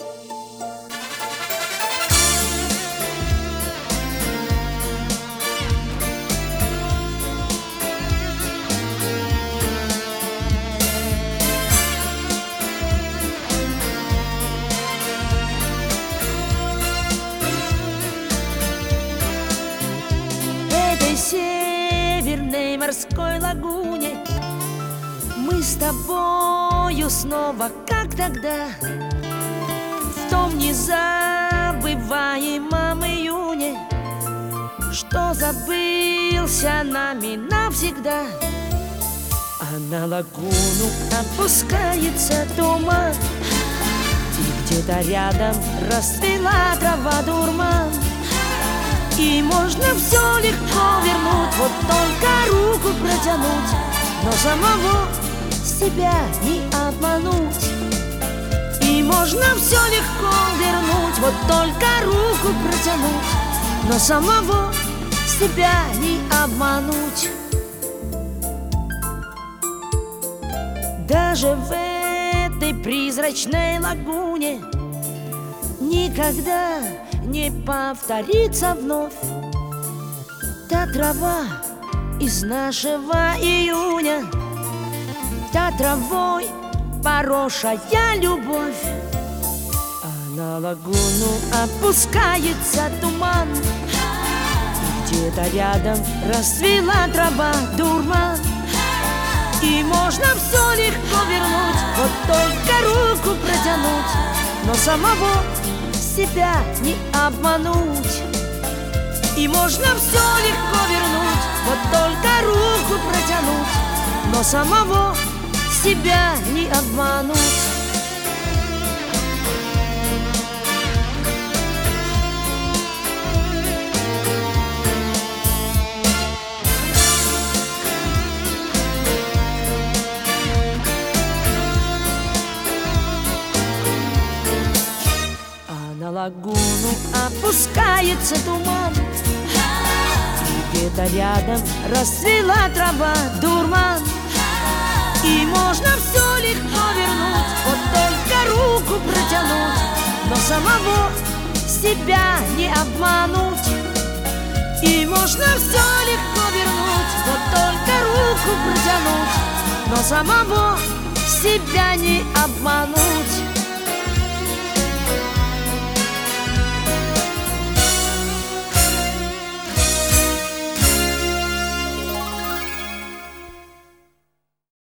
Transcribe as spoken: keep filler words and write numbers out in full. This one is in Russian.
Северной морской лагуне мы с тобою снова, как тогда, в том незабываемом июне, что забылся нами навсегда. А на лагуну опускается туман, и где-то рядом расцвела трава дурман. И можно все легко вернуть, вот только руку протянуть, но самого себя не обмануть. И можно все легко вернуть, вот только руку протянуть, но самого себя не обмануть. Даже в этой призрачной лагуне никогда не повторится вновь та трава из нашего июня, та травой поросшая любовь. А на лагуну опускается туман, и где-то рядом расцвела трава дурман. И можно все легко вернуть, вот только руку протянуть, но самого себя не обмануть. И можно все легко вернуть, вот только руку протянуть, но самого себя не обмануть. На лагуну опускается туман, и где-то рядом расцвела трава дурман. И можно все легко вернуть, вот только руку протянуть, но самого себя не обмануть. И можно все легко вернуть, вот только руку протянуть, но самого себя не обмануть.